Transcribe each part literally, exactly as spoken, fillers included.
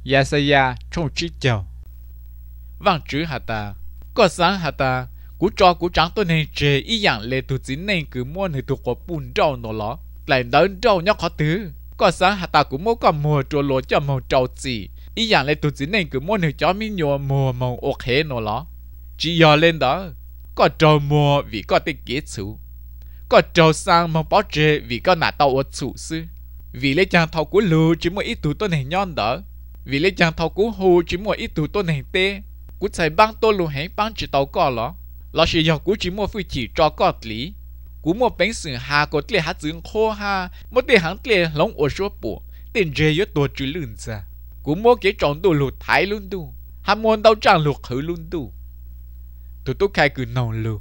ya sa ya trong chi chào vang chữ hạt ta có sáng hạt ta cú cho cú trắng tôi nên chế ý dạng lệ tụ chính nên cứ mua người tụ có bùn trâu nó ló lại đớn trâu nhóc khó thứ có sáng hạt ta cú mua có mùa trâu lúa cho màu trâu gì ý dạng lệ tụ chính nên cứ mua người chó mi nhua mùa màu ốc hế nó ló chỉ giờ lên đó có trâu mùa vì có tiền kế chủ có trâu sang màu bó chế vì có nạt tàu ở chủ sư vì lấy chàng thầu cú lù chỉ mua ít tụ tôi này nhon đó vì lấy chàng thầu cú hù chỉ mua ít tụ tôi này tê cú chạy băng tôi lù hãy băng chỉ tàu có ló là sự do cú chỉ mua phi chỉ cho có lý cú mua bánh sừng hà có tiền hạt dưỡng khô ha mua tiền hàng tiền lông ở số bộ tiền dễ yếuตัวchữ lươn ra cú mua cái tròn đồ lụt thái luôn tu ham muốn đâu trang lụt khử luôn tu tụi tôi khai cứ nòng lù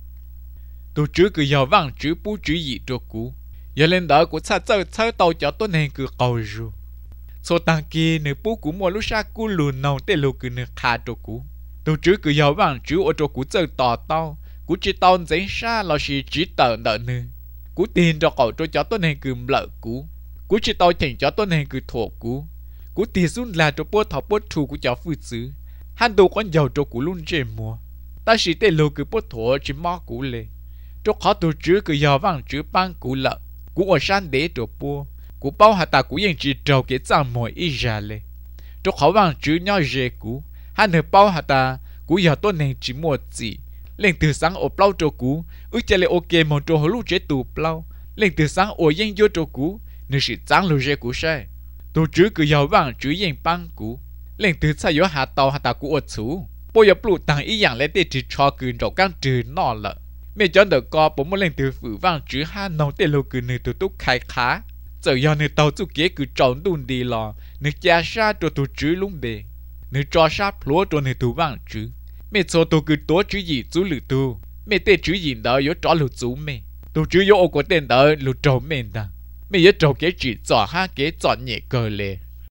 tụi chứ cứ giàu vàng chứ bú chứ gì cho cú giờ lên đó cú xa chơi chơi tàu cho tôi nên cứ cầu rồi số tăng kia nếu bú cú mua lúc xa cú lù nòng tên lù cứ nửa khá cho cú tụi chứ cứ giàu vàng chứ ở chỗ cú chơi tỏ tao cú chỉ tao giấy xa là chỉ chỉ tờ nợ nữa cú tiền cho cậu cho cho tôi nên cứ lợ cú cú chỉ tao chỉnh cho tôi nên cứ thuộc cú cú tiền xuống là cho bố thọ bố thù của cháu phụ xứ hắn đồ con giàu cho cú luôn trên mùa ta chỉ tên lù cứ bố thọ chỉ mò cú lệ cho khó tụi chứ cứ giàu vàng chứ băng cú lợ cú ở san đế cho bố cú bao hạt ta cú yên chỉ trâu cái trang mồi ít ra lệ cho khó vàng chứ nhau dễ cú hắn nửa bao hạt ta cú giờ tôi nên chỉ mua gì lên từ sáng ở bao cho cú ước chơi lại ok mà cho họ lúc chế tù bao lên từ sáng ở yên vô cho cú nếu sự trắng lưu dễ cú sai tôi chứ cứ giàu vàng chứ yên băng cú lên từ sáng có hạt tàu hạt ta cú ở chú bây giờ bự tăng ý dạng lấy để chỉ cho cứ đầu căng trừ nọ lợ mẹ cho được co bố muốn lên từ phủ vàng chứ ha nông tê lô cứ nửa từ túc khai khá giờ giờ nửa tàu chú kế cứ tròn đun đi lò nửa cha sa cho tôi chứ luôn bề nửa cho sa lúa cho nửa từ vàng chứ mẹ cho tôi cứ tố chứ gì chú lử tu mẹ tê chứ gì đó yếu cho lử chú mẹ tôi chứ yếu có tên đó lử trâu mẹ đó mẹ yếu trâu kế chỉ cho ha kế chọn nhẹ cờ lệ